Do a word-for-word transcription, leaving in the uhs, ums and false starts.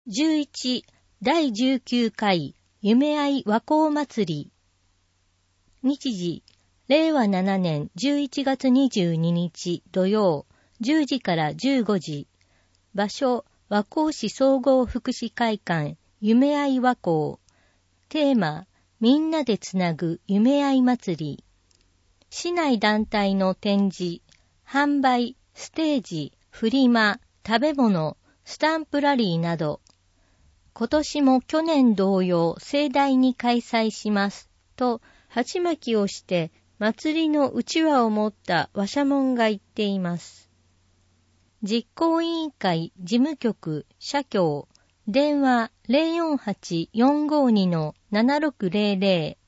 じゅういちだいじゅうきゅうかい夢あい和光祭り。日時、れいわななねんじゅういちがつにじゅうににち土曜じゅうじからじゅうごじ。場所、和光市総合福祉会館夢あい和光。テーマ、みんなでつなぐ夢あい祭り。市内団体の展示、販売、ステージ、フリマ、食べ物、スタンプラリーなど。今年も去年同様盛大に開催しますと鉢巻きをして祭りのうちわを持った話者門が言っています。実行委員会事務局社協電話 ゼロよんはち よんごに のななろくゼロゼ